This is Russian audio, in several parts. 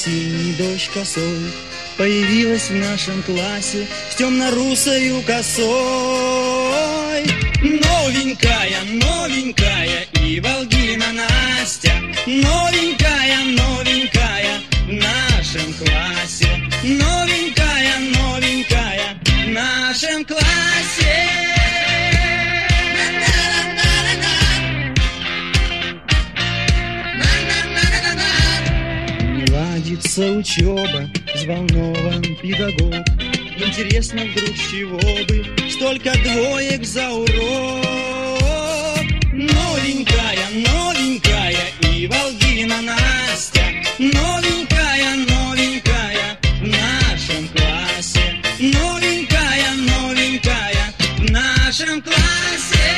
синий дождь косой появилась в нашем классе с темно-русою косой. Новенькая, новенькая и Волгина Настя, новенькая, новенькая в нашем классе, новенькая, новенькая в нашем классе. Не ладится учеба, взволнован педагог. Интересно вдруг, с чего бы столько двоек за урок. Новенькая, новенькая и Волгина Настя, новенькая, новенькая в нашем классе, новенькая, новенькая в нашем классе.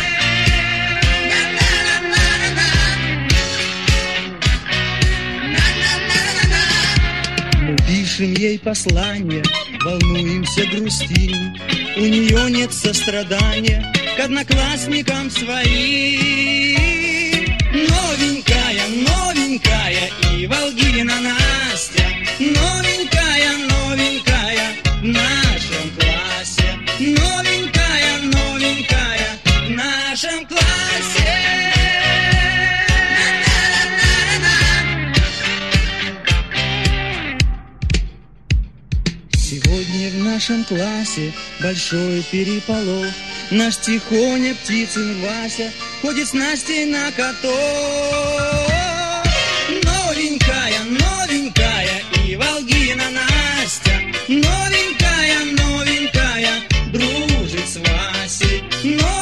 Мы пишем ей послание, волнуемся, грустим. У нее нет сострадания к одноклассникам своим. Новенькая, новенькая и Волгина Настя, новенькая, новенькая в нашем классе, новенькая, новенькая в нашем классе. Сегодня в нашем классе большой переполох. Наш Тихоня, Птицын Вася ходит с Настей на каток. Новенькая, новенькая и Волгина Настя, новенькая, новенькая дружит с Васей.